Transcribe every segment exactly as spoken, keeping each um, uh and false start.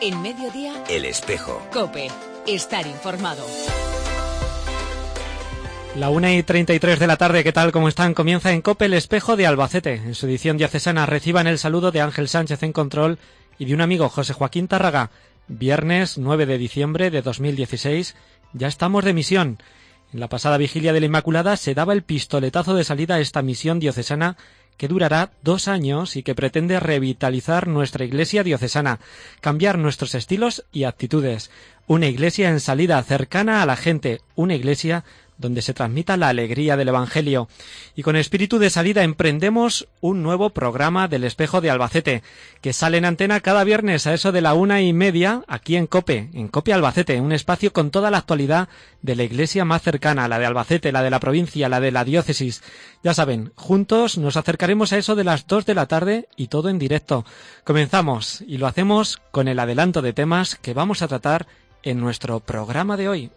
En Mediodía, El Espejo. COPE. Estar informado. La una y treinta y tres de la tarde, ¿qué tal? ¿Cómo están? Comienza en COPE El Espejo de Albacete. En su edición diocesana reciban el saludo de Ángel Sánchez en control y de un amigo, José Joaquín Tárraga. Viernes nueve de diciembre de dos mil dieciséis, ya estamos de misión. En la pasada vigilia de la Inmaculada se daba el pistoletazo de salida a esta misión diocesana que durará dos años y que pretende revitalizar nuestra iglesia diocesana, cambiar nuestros estilos y actitudes. Una iglesia en salida, cercana a la gente, una iglesia donde se transmita la alegría del Evangelio. Y con espíritu de salida emprendemos un nuevo programa del Espejo de Albacete, que sale en antena cada viernes a eso de la una y media, aquí en COPE, en COPE Albacete, un espacio con toda la actualidad de la iglesia más cercana, la de Albacete, la de la provincia, la de la diócesis. Ya saben, juntos nos acercaremos a eso de las dos de la tarde y todo en directo. Comenzamos y lo hacemos con el adelanto de temas que vamos a tratar en nuestro programa de hoy.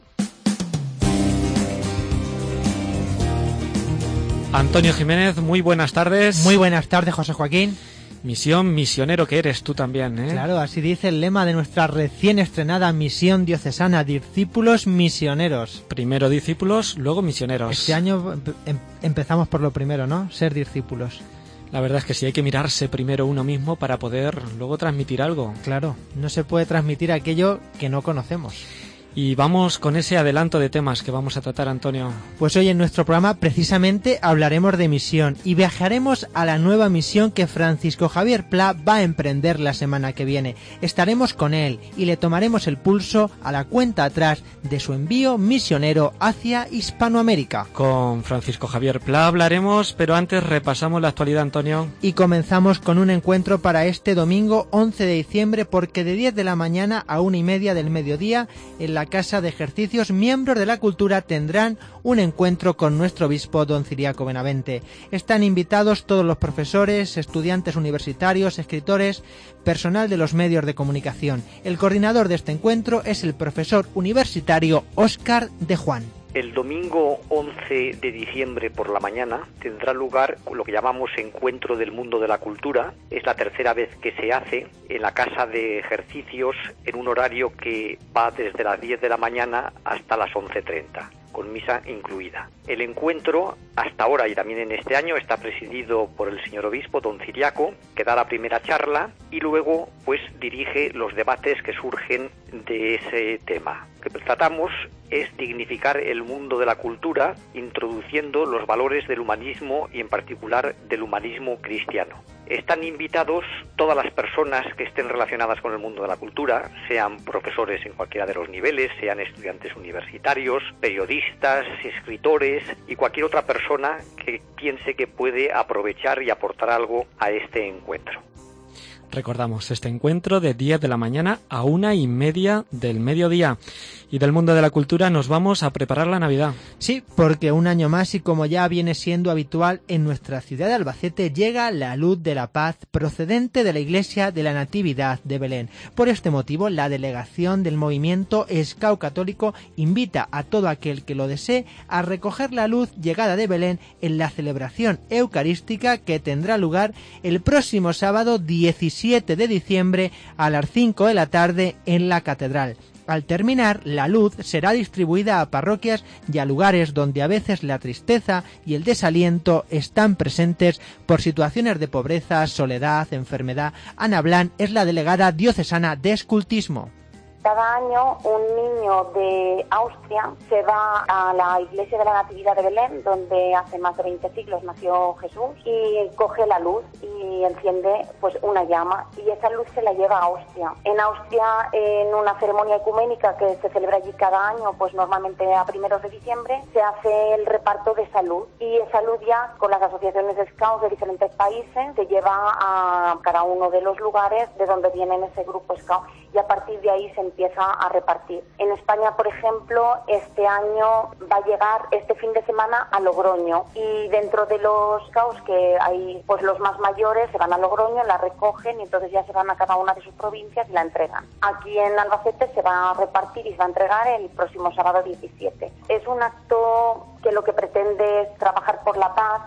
Antonio Jiménez, muy buenas tardes. Muy buenas tardes, José Joaquín. Misión misionero que eres tú también, ¿eh? Claro, así dice el lema de nuestra recién estrenada misión diocesana, discípulos misioneros. Primero discípulos, luego misioneros. Este año em- empezamos por lo primero, ¿no? Ser discípulos. La verdad es que sí, hay que mirarse primero uno mismo para poder luego transmitir algo. Claro, no se puede transmitir aquello que no conocemos. Y vamos con ese adelanto de temas que vamos a tratar, Antonio. Pues hoy en nuestro programa precisamente hablaremos de misión y viajaremos a la nueva misión que Francisco Javier Pla va a emprender la semana que viene. Estaremos con él y le tomaremos el pulso a la cuenta atrás de su envío misionero hacia Hispanoamérica. Con Francisco Javier Pla hablaremos, pero antes repasamos la actualidad, Antonio. Y comenzamos con un encuentro para este domingo once de diciembre, porque de diez de la mañana a una y media del mediodía en la Casa de Ejercicios, miembros de la cultura tendrán un encuentro con nuestro obispo don Ciriaco Benavente. Están invitados todos los profesores, estudiantes universitarios, escritores, personal de los medios de comunicación. El coordinador de este encuentro es el profesor universitario Óscar de Juan. El domingo once de diciembre por la mañana tendrá lugar lo que llamamos Encuentro del Mundo de la Cultura. Es la tercera vez que se hace en la Casa de Ejercicios en un horario que va desde las diez de la mañana hasta las once treinta, con misa incluida. El encuentro, hasta ahora y también en este año, está presidido por el señor obispo, don Ciriaco, que da la primera charla y luego pues dirige los debates que surgen de ese tema. Lo que tratamos es dignificar el mundo de la cultura, introduciendo los valores del humanismo y en particular del humanismo cristiano. Están invitados todas las personas que estén relacionadas con el mundo de la cultura, sean profesores en cualquiera de los niveles, sean estudiantes universitarios, periodistas, escritores y cualquier otra persona que piense que puede aprovechar y aportar algo a este encuentro. Recordamos, este encuentro de diez de la mañana a una y media del mediodía. Y del mundo de la cultura nos vamos a preparar la Navidad. Sí, porque un año más y como ya viene siendo habitual en nuestra ciudad de Albacete, llega la luz de la paz procedente de la Iglesia de la Natividad de Belén. Por este motivo, la delegación del movimiento Escau Católico invita a todo aquel que lo desee a recoger la luz llegada de Belén en la celebración eucarística que tendrá lugar el próximo sábado diecisiete de diciembre a las cinco de la tarde en la Catedral. Al terminar, la luz será distribuida a parroquias y a lugares donde a veces la tristeza y el desaliento están presentes por situaciones de pobreza, soledad, enfermedad. Ana Blan es la delegada diocesana de escultismo. Cada año un niño de Austria se va a la iglesia de la Natividad de Belén, donde hace más de veinte siglos nació Jesús, y coge la luz y enciende pues una llama, y esa luz se la lleva a Austria. En Austria, en una ceremonia ecuménica que se celebra allí cada año, pues normalmente a primeros de diciembre, se hace el reparto de esa luz, y esa luz ya con las asociaciones de scouts de diferentes países se lleva a cada uno de los lugares de donde vienen ese grupo scout, y a partir de ahí se empieza a repartir. En España, por ejemplo, este año va a llegar este fin de semana a Logroño, y dentro de los scouts que hay, pues los más mayores se van a Logroño, la recogen y entonces ya se van a cada una de sus provincias y la entregan. Aquí en Albacete se va a repartir y se va a entregar el próximo sábado diecisiete. Es un acto que lo que pretende es trabajar por la paz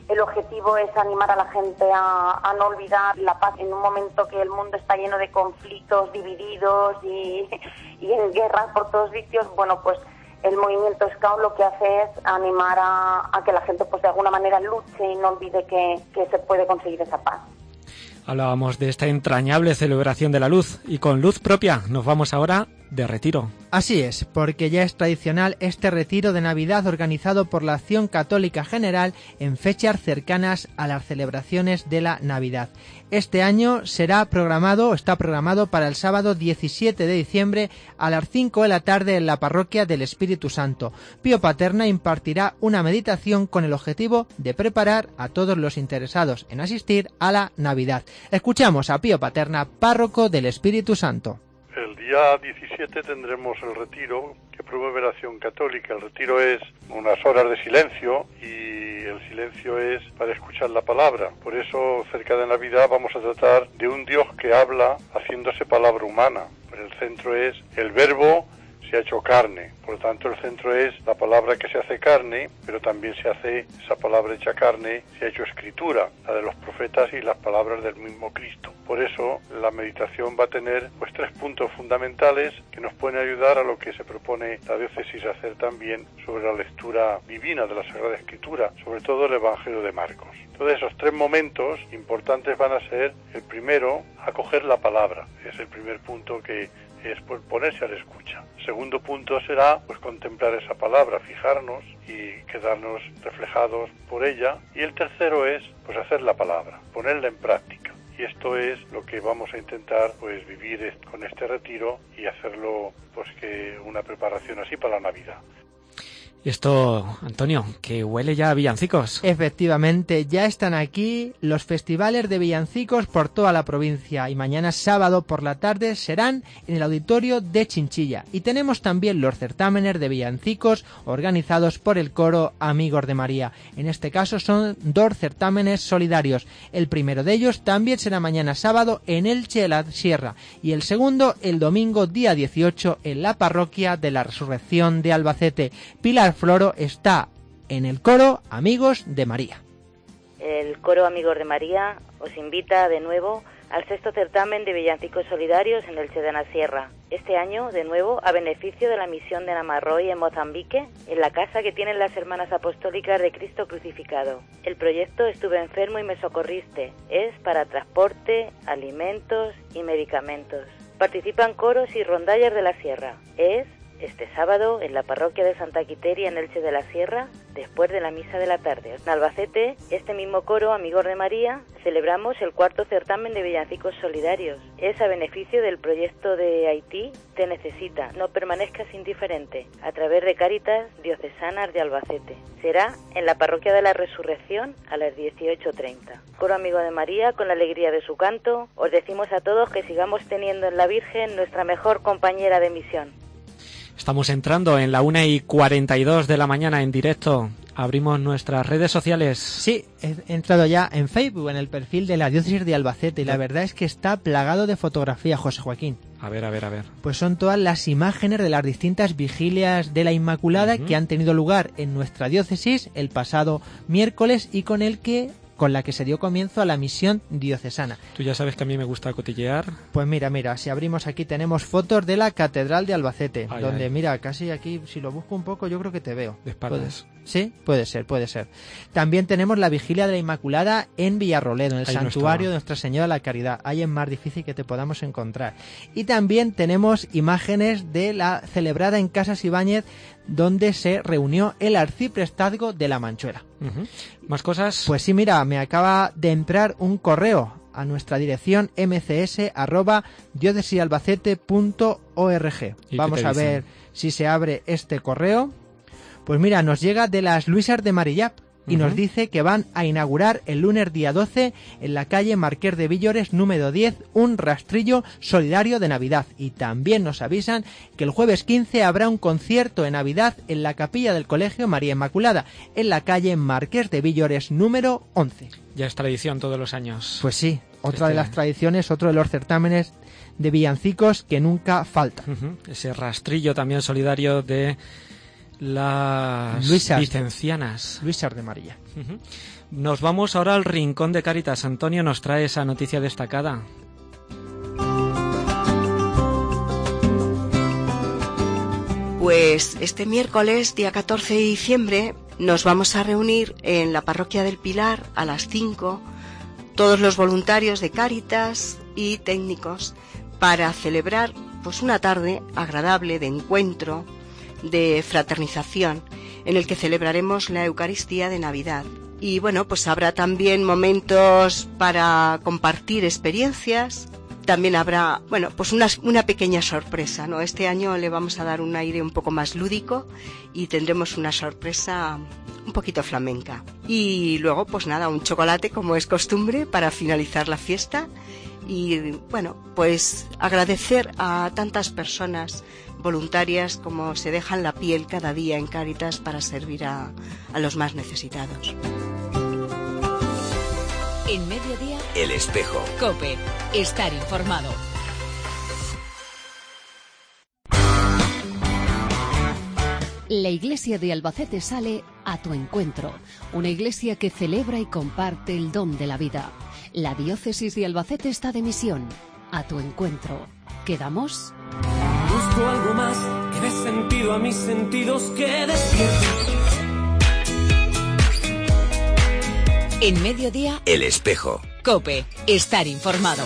el objetivo es animar a la gente a, a no olvidar la paz en un momento que el mundo está lleno de conflictos, divididos y, y en guerras por todos sitios. Bueno, pues el movimiento Scout lo que hace es animar a, a que la gente pues de alguna manera luche y no olvide que, que se puede conseguir esa paz. Hablábamos de esta entrañable celebración de la luz y con luz propia nos vamos ahora de retiro. Así es, porque ya es tradicional este retiro de Navidad organizado por la Acción Católica General en fechas cercanas a las celebraciones de la Navidad. Este año será programado, está programado para el sábado diecisiete de diciembre a las cinco de la tarde en la Parroquia del Espíritu Santo. Pío Paterna impartirá una meditación con el objetivo de preparar a todos los interesados en asistir a la Navidad. Escuchamos a Pío Paterna, párroco del Espíritu Santo. El día diecisiete tendremos el retiro que promueve la Acción Católica. El retiro es unas horas de silencio y el silencio es para escuchar la palabra. Por eso, cerca de Navidad, vamos a tratar de un Dios que habla haciéndose palabra humana. El centro es el Verbo se ha hecho carne. Por lo tanto, el centro es la palabra que se hace carne, pero también se hace esa palabra hecha carne, se ha hecho escritura, la de los profetas y las palabras del mismo Cristo. Por eso, la meditación va a tener pues tres puntos fundamentales que nos pueden ayudar a lo que se propone la diócesis hacer también sobre la lectura divina de la Sagrada Escritura, sobre todo el Evangelio de Marcos. Entonces, esos tres momentos importantes van a ser, el primero, acoger la palabra. Es el primer punto que es pues, ponerse a la escucha. El segundo punto será pues contemplar esa palabra, fijarnos y quedarnos reflejados por ella. Y el tercero es pues hacer la palabra, ponerla en práctica. Y esto es lo que vamos a intentar pues vivir con este retiro y hacerlo pues que una preparación así para la Navidad. Y esto, Antonio, que huele ya a villancicos. Efectivamente, ya están aquí los festivales de villancicos por toda la provincia y mañana sábado por la tarde serán en el auditorio de Chinchilla. Y tenemos también los certámenes de villancicos organizados por el coro Amigos de María. En este caso son dos certámenes solidarios. El primero de ellos también será mañana sábado en Elche de la Sierra y el segundo el domingo día dieciocho en la parroquia de la Resurrección de Albacete. Pilar Floro está en el coro Amigos de María. El coro Amigos de María os invita de nuevo al sexto certamen de villancicos solidarios en Elche de la Sierra. Este año, de nuevo, a beneficio de la misión de Namarroy en Mozambique, en la casa que tienen las Hermanas Apostólicas de Cristo Crucificado. El proyecto Estuve enfermo y me socorriste. Es para transporte, alimentos y medicamentos. Participan coros y rondallas de la Sierra. Es este sábado en la parroquia de Santa Quiteria en Elche de la Sierra, después de la misa de la tarde. En Albacete, este mismo coro Amigos de María, celebramos el cuarto certamen de villancicos solidarios. Es a beneficio del proyecto de Haití Te Necesita. No permanezcas indiferente, a través de Cáritas Diocesanas de Albacete. Será en la parroquia de la Resurrección a las dieciocho treinta. Coro Amigo de María, con la alegría de su canto, os decimos a todos que sigamos teniendo en la Virgen nuestra mejor compañera de misión. Estamos entrando en la una y cuarenta y dos de la mañana en directo. Abrimos nuestras redes sociales. Sí, he entrado ya en Facebook, en el perfil de la diócesis de Albacete, y la verdad es que está plagado de fotografía, José Joaquín. A ver, a ver, a ver. Pues son todas las imágenes de las distintas vigilias de la Inmaculada uh-huh. que han tenido lugar en nuestra diócesis el pasado miércoles y con el que... con la que se dio comienzo a la misión diocesana. Tú ya sabes que a mí me gusta cotillear. Pues mira, mira, si abrimos aquí tenemos fotos de la Catedral de Albacete, ay, donde ay. mira, casi aquí, si lo busco un poco, yo creo que te veo. De espaldas. Sí, puede ser, puede ser. También tenemos la Vigilia de la Inmaculada en Villarroledo, en el ahí santuario no de Nuestra Señora de la Caridad. Ahí es más difícil que te podamos encontrar. Y también tenemos imágenes de la celebrada en Casas Ibáñez, donde se reunió el arciprestazgo de la Manchuela. Uh-huh. ¿Más cosas? Pues sí, mira, me acaba de entrar un correo a nuestra dirección m c s arroba diócesisalbacete punto org. Vamos a ver si se abre este correo. Pues mira, nos llega de las Luisas de Marillap y uh-huh. nos dice que van a inaugurar el lunes día doce en la calle Marqués de Villores número diez un rastrillo solidario de Navidad. Y también nos avisan que el jueves quince habrá un concierto de Navidad en la capilla del Colegio María Inmaculada en la calle Marqués de Villores número once. Ya es tradición todos los años. Pues sí, otra este... de las tradiciones, otro de los certámenes de villancicos que nunca falta. Uh-huh. Ese rastrillo también solidario de las Luisas, vicencianas. Luisas de María. Uh-huh. Nos vamos ahora al rincón de Cáritas. Antonio nos trae esa noticia destacada. Pues este miércoles, día catorce de diciembre, nos vamos a reunir en la parroquia del Pilar a las cinco, todos los voluntarios de Cáritas y técnicos, para celebrar pues una tarde agradable de encuentro, de fraternización, en el que celebraremos la Eucaristía de Navidad. Y bueno, pues habrá también momentos para compartir experiencias. También habrá, bueno, pues una, una pequeña sorpresa, ¿no? Este año le vamos a dar un aire un poco más lúdico y tendremos una sorpresa un poquito flamenca. Y luego, pues nada, un chocolate, como es costumbre, para finalizar la fiesta. Y bueno, pues agradecer a tantas personas voluntarias como se dejan la piel cada día en Cáritas para servir a, a los más necesitados. En Mediodía, El Espejo. COPE. Estar informado. La Iglesia de Albacete sale a tu encuentro. Una iglesia que celebra y comparte el don de la vida. La Diócesis de Albacete está de misión. A tu encuentro. ¿Quedamos? Busco algo más que dé sentido a mis sentidos que despierten. En Mediodía, El Espejo. COPE. Estar informado.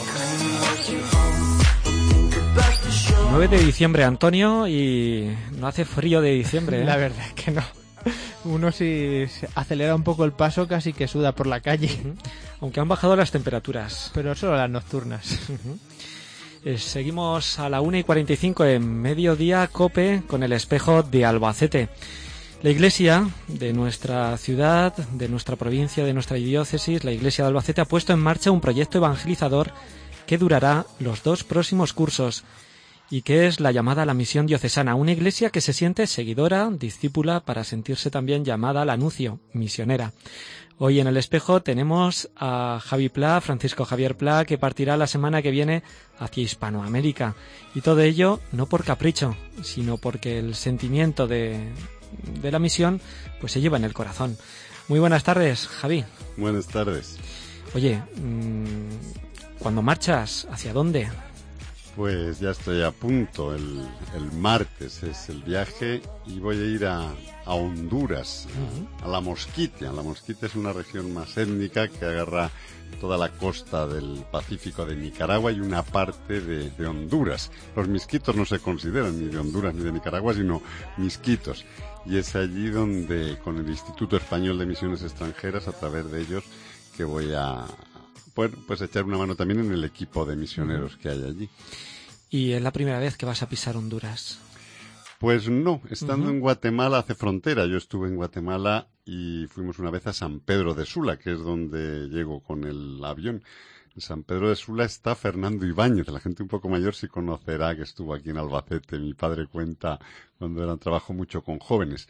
nueve de diciembre, Antonio, y no hace frío de diciembre, ¿eh? La verdad es que no. Uno si acelera un poco el paso casi que suda por la calle. Uh-huh. Aunque han bajado las temperaturas. Pero solo las nocturnas. Uh-huh. Eh, seguimos a la una y cuarenta y cinco en Mediodía, COPE, con El Espejo de Albacete. La Iglesia de nuestra ciudad, de nuestra provincia, de nuestra diócesis, la Iglesia de Albacete ha puesto en marcha un proyecto evangelizador que durará los dos próximos cursos y que es la llamada a la misión diocesana, una iglesia que se siente seguidora, discípula, para sentirse también llamada al anuncio, misionera. Hoy en El Espejo tenemos a Javi Pla, Francisco Javier Pla, que partirá la semana que viene hacia Hispanoamérica. Y todo ello no por capricho, sino porque el sentimiento de... de la misión pues se lleva en el corazón. Muy buenas tardes, Javi. Buenas tardes. Oye, mmm, ¿cuándo marchas? ¿Hacia dónde? Pues ya estoy a punto. El, el martes es el viaje y voy a ir a, a Honduras, uh-huh. a, a la Mosquitia. La Mosquitia es una región más étnica que agarra toda la costa del Pacífico de Nicaragua y una parte de, de Honduras. Los misquitos no se consideran ni de Honduras ni de Nicaragua, sino misquitos. Y es allí donde, con el Instituto Español de Misiones Extranjeras, a través de ellos, que voy a, bueno, pues echar una mano también en el equipo de misioneros que hay allí. ¿Y es la primera vez que vas a pisar Honduras? Pues no, estando uh-huh. en Guatemala hace frontera. Yo estuve en Guatemala y fuimos una vez a San Pedro de Sula, que es donde llego con el avión. En San Pedro de Sula está Fernando Ibáñez. La gente un poco mayor sí conocerá que estuvo aquí en Albacete. Mi padre cuenta cuando era trabajo mucho con jóvenes.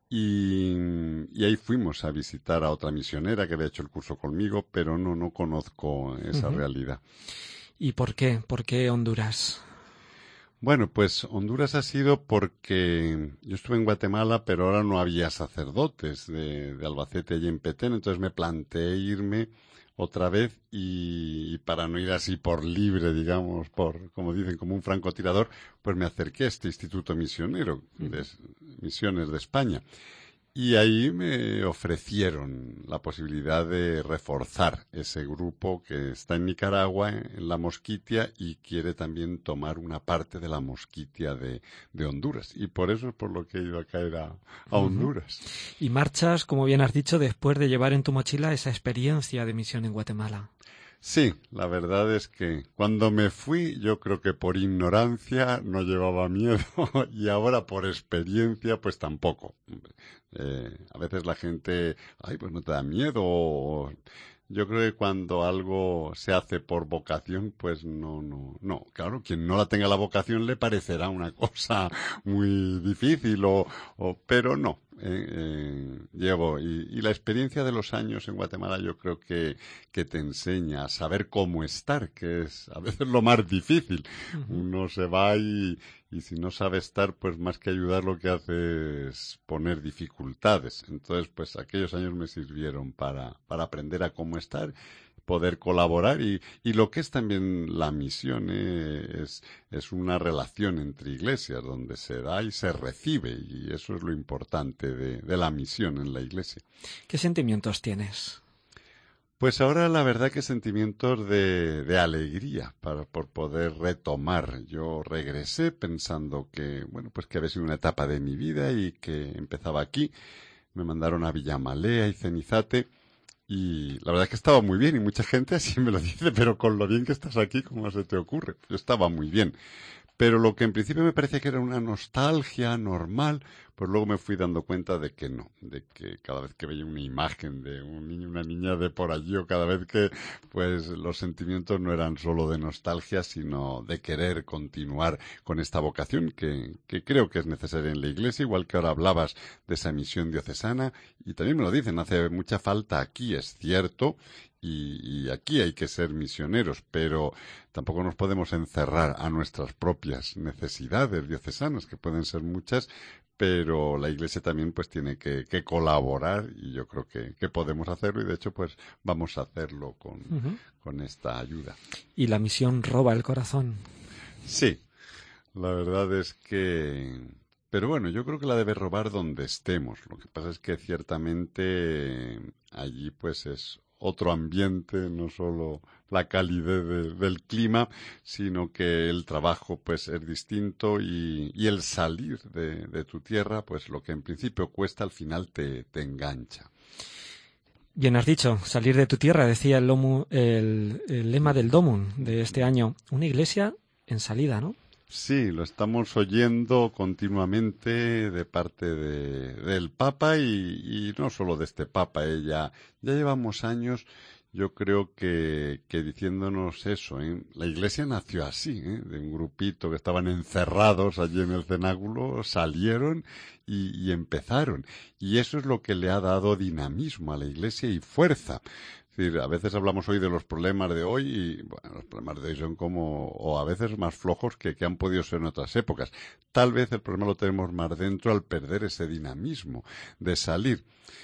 Y, y ahí fuimos a visitar a otra misionera que había hecho el curso conmigo, pero no, no conozco esa uh-huh. realidad. ¿Y por qué? ¿Por qué Honduras? Bueno, pues Honduras ha sido porque yo estuve en Guatemala, pero ahora no había sacerdotes de, de Albacete y en Petén, entonces me planteé irme otra vez y, y para no ir así por libre, digamos, por, como dicen, como un francotirador, pues me acerqué a este Instituto Misionero de Misiones de España. Y ahí me ofrecieron la posibilidad de reforzar ese grupo que está en Nicaragua, en la Mosquitia, y quiere también tomar una parte de la Mosquitia de, de Honduras. Y por eso es por lo que he ido a caer a, a Honduras. Uh-huh. Y marchas, como bien has dicho, después de llevar en tu mochila esa experiencia de misión en Guatemala. Sí, la verdad es que cuando me fui, yo creo que por ignorancia no llevaba miedo y ahora por experiencia, pues tampoco. Eh, a veces la gente, ay, pues no te da miedo. Yo creo que cuando algo se hace por vocación, pues no, no, no. Claro, quien no la tenga la vocación le parecerá una cosa muy difícil o, o pero no. eh, eh, Diego, y, y la experiencia de los años en Guatemala yo creo que, que te enseña a saber cómo estar, que es a veces lo más difícil. Uh-huh. Uno se va y, y si no sabe estar, pues más que ayudar lo que hace es poner dificultades. Entonces, pues aquellos años me sirvieron para, para aprender a cómo estar, poder colaborar y, y lo que es también la misión eh, es, es una relación entre iglesias donde se da y se recibe, y eso es lo importante de, de la misión en la iglesia. ¿Qué sentimientos tienes? Pues ahora la verdad que sentimientos de, de alegría para, por poder retomar. Yo regresé pensando que, bueno, pues que había sido una etapa de mi vida y que empezaba aquí. Me mandaron a Villamalea y Cenizate. Y la verdad es que estaba muy bien, y mucha gente así me lo dice, pero con lo bien que estás aquí, ¿cómo se te ocurre? Yo estaba muy bien. Pero lo que en principio me parecía que era una nostalgia normal, pues luego me fui dando cuenta de que no, de que cada vez que veía una imagen de un niño, una niña de por allí, o cada vez que, pues los sentimientos no eran solo de nostalgia, sino de querer continuar con esta vocación que, que creo que es necesaria en la Iglesia, igual que ahora hablabas de esa misión diocesana, y también me lo dicen, hace mucha falta aquí, es cierto, Y, y aquí hay que ser misioneros, pero tampoco nos podemos encerrar a nuestras propias necesidades diocesanas, que pueden ser muchas, pero la Iglesia también pues tiene que, que colaborar, y yo creo que, que podemos hacerlo, y de hecho pues vamos a hacerlo con, uh-huh. con esta ayuda. ¿Y la misión roba el corazón? Sí, la verdad es que... Pero bueno, yo creo que la debe robar donde estemos. Lo que pasa es que ciertamente allí pues es otro ambiente, no solo la calidez de, del clima, sino que el trabajo pues es distinto, y, y el salir de, de tu tierra, pues lo que en principio cuesta, al final te, te engancha. Bien has dicho, salir de tu tierra, decía el, lomu, el, el lema del Domum de este año, una iglesia en salida, ¿no? Sí, lo estamos oyendo continuamente de parte de, del Papa, y, y no solo de este Papa, eh, ya, ya llevamos años, yo creo que, que diciéndonos eso, ¿eh? La Iglesia nació así, ¿eh? De un grupito que estaban encerrados allí en el cenáculo, salieron y, y empezaron, y eso es lo que le ha dado dinamismo a la Iglesia y fuerza. Es decir, a veces hablamos hoy de los problemas de hoy y, bueno, los problemas de hoy son como, o a veces más flojos que, que han podido ser en otras épocas. Tal vez el problema lo tenemos más dentro al perder ese dinamismo de salir.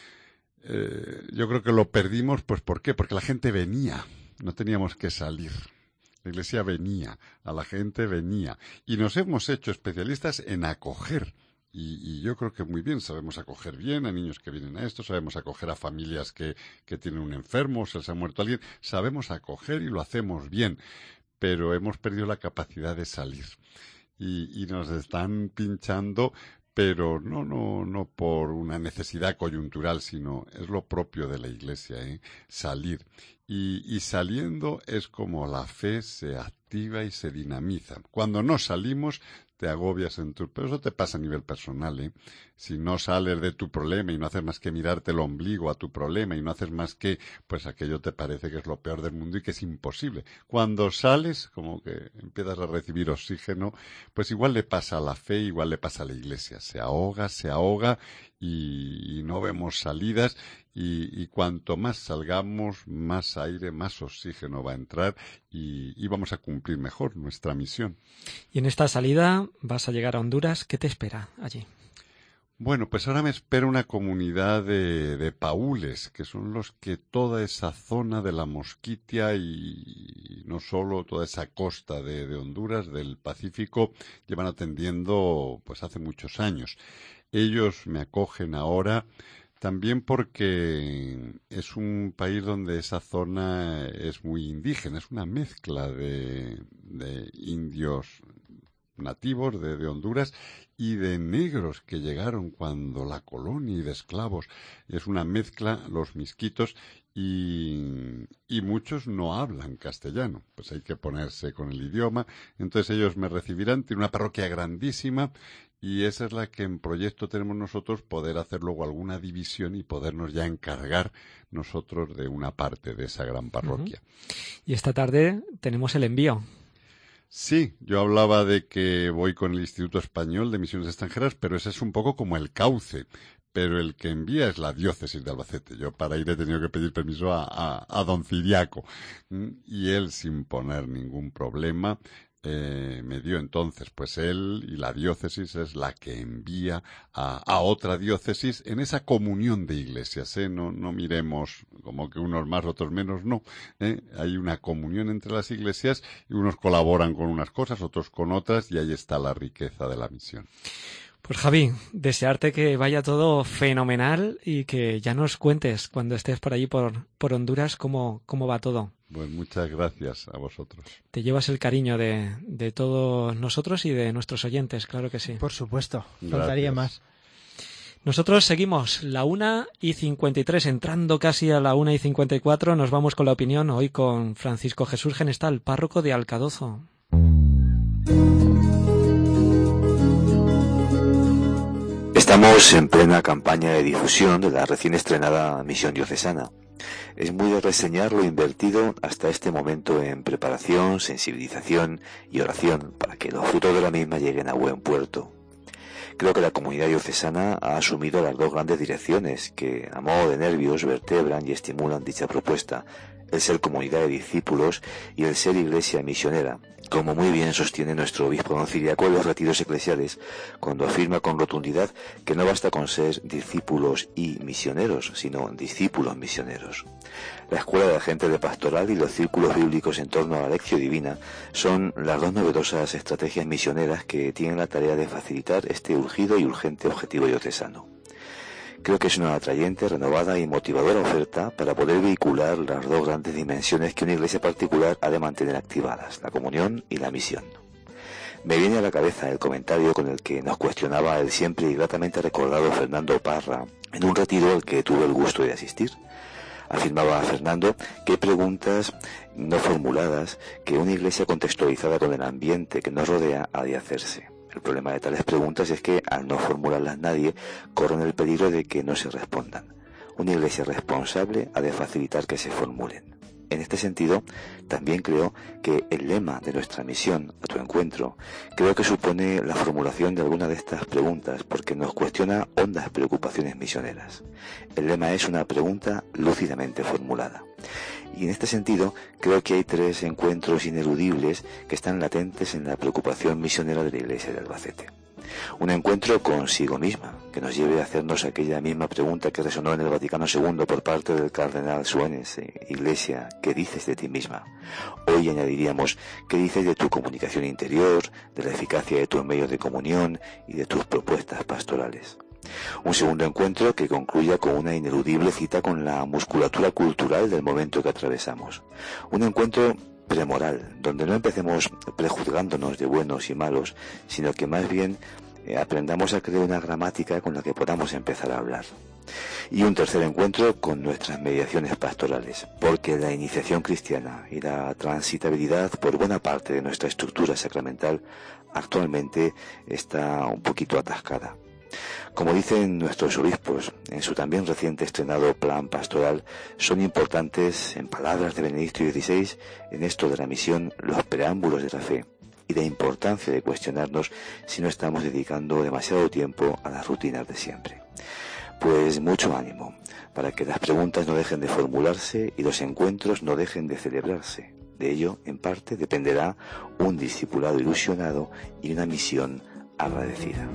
Eh, yo creo que lo perdimos, pues ¿por qué? Porque la gente venía, no teníamos que salir. La Iglesia venía, a la gente venía, y nos hemos hecho especialistas en acoger. Y, y yo creo que muy bien, sabemos acoger bien a niños que vienen a esto, sabemos acoger a familias que, que tienen un enfermo, o se les ha muerto alguien, sabemos acoger y lo hacemos bien, pero hemos perdido la capacidad de salir. Y, y nos están pinchando, pero no, no, no por una necesidad coyuntural, sino es lo propio de la Iglesia, ¿eh? Salir. Y, y saliendo es como la fe se activa y se dinamiza. Cuando no salimos, te agobias en tu... Pero eso te pasa a nivel personal, ¿eh? Si no sales de tu problema y no haces más que mirarte el ombligo a tu problema y no haces más que, pues aquello te parece que es lo peor del mundo y que es imposible. Cuando sales, como que empiezas a recibir oxígeno, pues igual le pasa a la fe, igual le pasa a la Iglesia. Se ahoga, se ahoga y, y no vemos salidas, y, y cuanto más salgamos, más aire, más oxígeno va a entrar, y, y vamos a cumplir mejor nuestra misión. Y en esta salida vas a llegar a Honduras. ¿Qué te espera allí? Bueno, pues ahora me espera una comunidad de, de paúles, que son los que toda esa zona de la Mosquitia y no solo toda esa costa de, de Honduras, del Pacífico, llevan atendiendo pues hace muchos años. Ellos me acogen ahora también porque es un país donde esa zona es muy indígena, es una mezcla de, de indios nativos de, de Honduras y de negros que llegaron cuando la colonia, y de esclavos. Es una mezcla, los misquitos, y, y muchos no hablan castellano, pues hay que ponerse con el idioma. Entonces ellos me recibirán, tiene una parroquia grandísima, y esa es la que en proyecto tenemos nosotros, poder hacer luego alguna división y podernos ya encargar nosotros de una parte de esa gran parroquia. Uh-huh. Y esta tarde tenemos el envío. Sí, yo hablaba de que voy con el Instituto Español de Misiones Extranjeras, pero ese es un poco como el cauce. pero el que envía es la diócesis de Albacete. Yo para ir he tenido que pedir permiso a, a, a don Ciriaco, y él, sin poner ningún problema, Eh, me dio entonces, pues él y la diócesis es la que envía a, a otra diócesis en esa comunión de iglesias, ¿eh? No, no miremos como que unos más, otros menos, no. ¿eh? Hay una comunión entre las iglesias y unos colaboran con unas cosas, otros con otras, y ahí está la riqueza de la misión. Pues Javi, desearte que vaya todo fenomenal y que ya nos cuentes cuando estés por allí por, por Honduras cómo, cómo va todo. Pues muchas gracias a vosotros. Te llevas el cariño de, de todos nosotros y de nuestros oyentes, claro que sí. Por supuesto, faltaría más. Nosotros seguimos la una y cincuenta y tres, entrando casi a la una y cincuenta y cuatro, nos vamos con la opinión hoy con Francisco Jesús Genestal, párroco de Alcadozo. Estamos en plena campaña de difusión de la recién estrenada Misión Diocesana. Es muy de reseñar lo invertido hasta este momento en preparación, sensibilización y oración para que los frutos de la misma lleguen a buen puerto. Creo que la comunidad diocesana ha asumido las dos grandes direcciones que, a modo de nervios, vertebran y estimulan dicha propuesta: el ser comunidad de discípulos y el ser iglesia misionera, como muy bien sostiene nuestro obispo don Ciriaco en los retiros eclesiales, cuando afirma con rotundidad que no basta con ser discípulos y misioneros, sino discípulos misioneros. La escuela de agentes de pastoral y los círculos bíblicos en torno a la lección divina son las dos novedosas estrategias misioneras que tienen la tarea de facilitar este urgido y urgente objetivo diocesano. Creo que es una atrayente, renovada y motivadora oferta para poder vehicular las dos grandes dimensiones que una iglesia particular ha de mantener activadas, la comunión y la misión. Me viene a la cabeza el comentario con el que nos cuestionaba el siempre y gratamente recordado Fernando Parra en un retiro al que tuve el gusto de asistir. Afirmaba Fernando que hay preguntas no formuladas que una iglesia contextualizada con el ambiente que nos rodea ha de hacerse. El problema de tales preguntas es que, al no formularlas nadie, corren el peligro de que no se respondan. Una iglesia responsable ha de facilitar que se formulen. En este sentido, también creo que el lema de nuestra misión, A tu encuentro, creo que supone la formulación de alguna de estas preguntas porque nos cuestiona hondas preocupaciones misioneras. El lema es una pregunta lúcidamente formulada. Y en este sentido, creo que hay tres encuentros ineludibles que están latentes en la preocupación misionera de la Iglesia de Albacete. Un encuentro consigo misma, que nos lleve a hacernos aquella misma pregunta que resonó en el Vaticano segundo por parte del cardenal Suárez: Iglesia, ¿qué dices de ti misma? Hoy añadiríamos: ¿qué dices de tu comunicación interior, de la eficacia de tus medios de comunión y de tus propuestas pastorales? Un segundo encuentro que concluya con una ineludible cita con la musculatura cultural del momento que atravesamos. Un encuentro premoral, donde no empecemos prejuzgándonos de buenos y malos, sino que más bien eh, aprendamos a crear una gramática con la que podamos empezar a hablar. Y un tercer encuentro con nuestras mediaciones pastorales, porque la iniciación cristiana y la transitabilidad por buena parte de nuestra estructura sacramental actualmente está un poquito atascada. Como dicen nuestros obispos en su también reciente estrenado plan pastoral, son importantes, en palabras de Benedicto dieciséis, en esto de la misión, los preámbulos de la fe y la importancia de cuestionarnos si no estamos dedicando demasiado tiempo a las rutinas de siempre. Pues mucho ánimo, para que las preguntas no dejen de formularse y los encuentros no dejen de celebrarse. De ello, en parte, dependerá un discipulado ilusionado y una misión agradecida.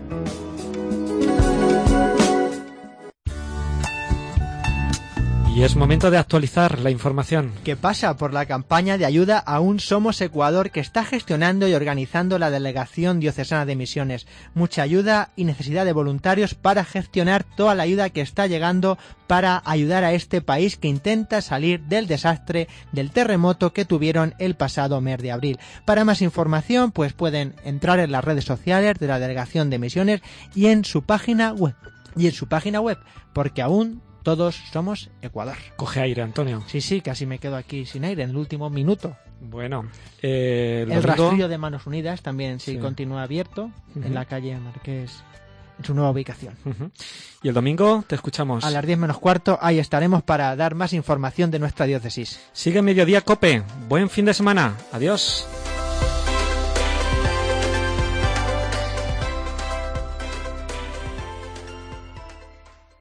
Y es momento de actualizar la información. Que pasa por la campaña de ayuda a un Somos Ecuador que está gestionando y organizando la Delegación Diocesana de Misiones. Mucha ayuda y necesidad de voluntarios para gestionar toda la ayuda que está llegando para ayudar a este país que intenta salir del desastre del terremoto que tuvieron el pasado mes de abril. Para más información, pues pueden entrar en las redes sociales de la Delegación de Misiones y en su página web. Y en su página web, porque aún todos somos Ecuador. Coge aire, Antonio. Sí, sí, casi me quedo aquí sin aire en el último minuto. Bueno, eh, el, el domingo... rastrillo de Manos Unidas también sí, sí. continúa abierto uh-huh. en la calle Marqués, en su nueva ubicación. Uh-huh. Y el domingo te escuchamos. A las diez menos cuarto, ahí estaremos para dar más información de nuestra diócesis. Sigue Mediodía Cope. Buen fin de semana. Adiós.